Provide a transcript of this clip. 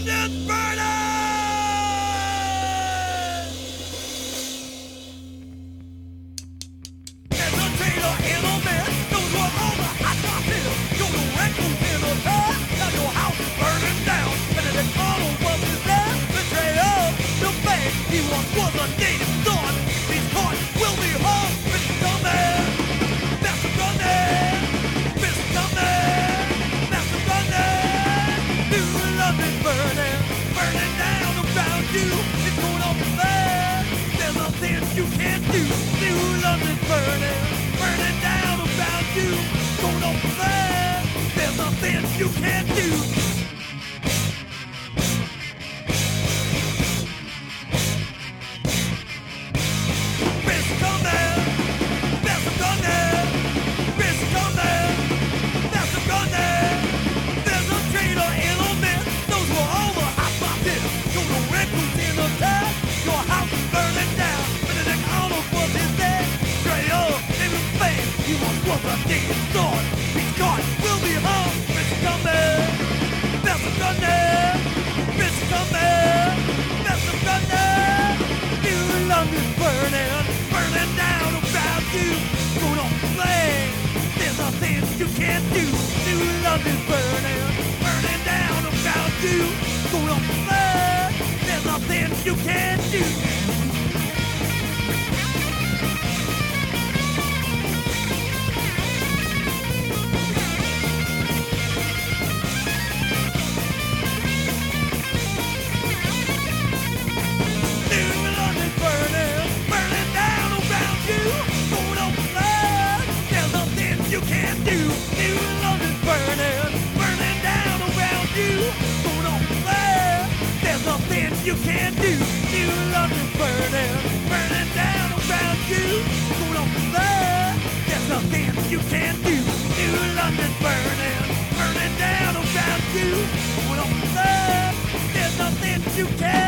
London's burning! There's a trailer in a mess, those were all the hot top hills. You're the raccoon in a car, now your house is burning down. Benedict Arnold was his last betrayal. The man he once was a native son. He's caught, will be hung, Mr. Gunman. Master Gunman, Mr. Gunman, Master Gunman. New London's burning, burning down around you. It's going on fast, there's nothing you can't do. New London's burning, burning down around you. Going on fast, there's nothing you can't do. Was a dead thought. He's gone, will be hung. Mr. Gunman, Master Gunman, Mr. Gunman, Master Gunman. New London's burning, burning down around you. Going on flame, there's nothing you can't do. New London's burning, burning down around you. Going on flame, there's nothing you can't do. You can't do. New London's burning, burning down around you. Going on fire, there's nothing you can't do. New London's burning, burning down around you. Going on fire, there's nothing you can't do. New London's burning, burning down around you. Going on fire, there's nothing you can't do.